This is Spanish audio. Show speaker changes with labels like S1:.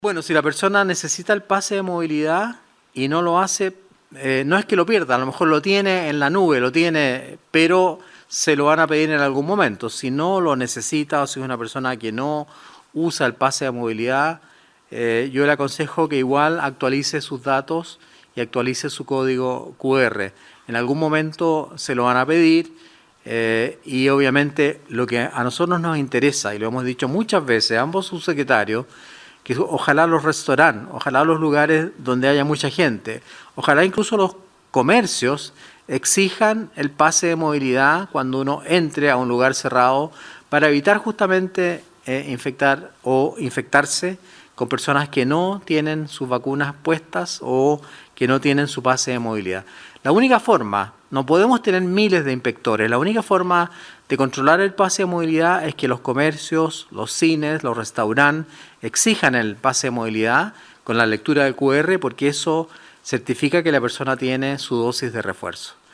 S1: Bueno, si la persona necesita el pase de movilidad y no lo hace, no es que lo pierda, a lo mejor lo tiene en la nube, lo tiene, pero se lo van a pedir en algún momento. Si no lo necesita o si es una persona que no usa el pase de movilidad, yo le aconsejo que igual actualice sus datos y actualice su código QR. En algún momento se lo van a pedir y obviamente lo que a nosotros nos interesa, y lo hemos dicho muchas veces, ambos subsecretarios, que ojalá los restaurantes, ojalá los lugares donde haya mucha gente, ojalá incluso los comercios exijan el pase de movilidad cuando uno entre a un lugar cerrado para evitar justamente infectar o infectarse con personas que no tienen sus vacunas puestas o que no tienen su pase de movilidad. La única forma, no podemos tener miles de inspectores, la única forma de controlar el pase de movilidad es que los comercios, los cines, los restaurantes exijan el pase de movilidad con la lectura del QR porque eso certifica que la persona tiene su dosis de refuerzo.